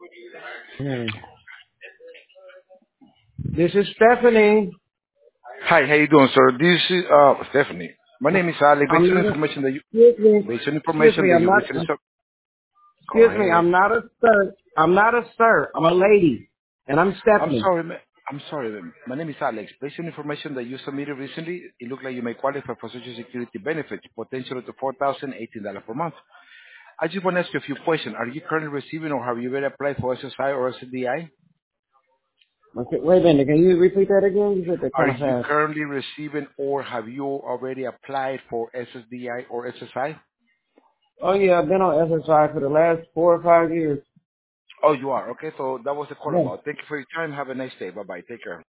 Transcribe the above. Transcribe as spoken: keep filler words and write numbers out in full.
Hmm. This is Stephanie. Hi, how you doing, sir? This is uh Stephanie. My name is Ali. Based I'm on not a, information that you excuse me, based on excuse information me, that I'm you not, recently sub. Go excuse me, ahead. I'm not a sir. I'm not a sir. I'm a lady. And I'm I'm Stephanie. sorry, ma- I'm sorry. ma'am. My name is Alex. Based on information that you submitted recently, it looked like you may qualify for Social Security benefits, potentially to four thousand eighteen dollars per month. I just want to ask you a few questions. Are you currently receiving or have you already applied for S S I or S D I? Okay, wait a minute. Can you repeat that again? You said that Are kind of you fast. currently receiving or have you already applied for S S D I or S S I? Oh yeah, I've been on S S I for the last four or five years. Oh, you are. Okay, so that was the call Yeah. about. Thank you for your time. Have a nice day. Bye-bye. Take care.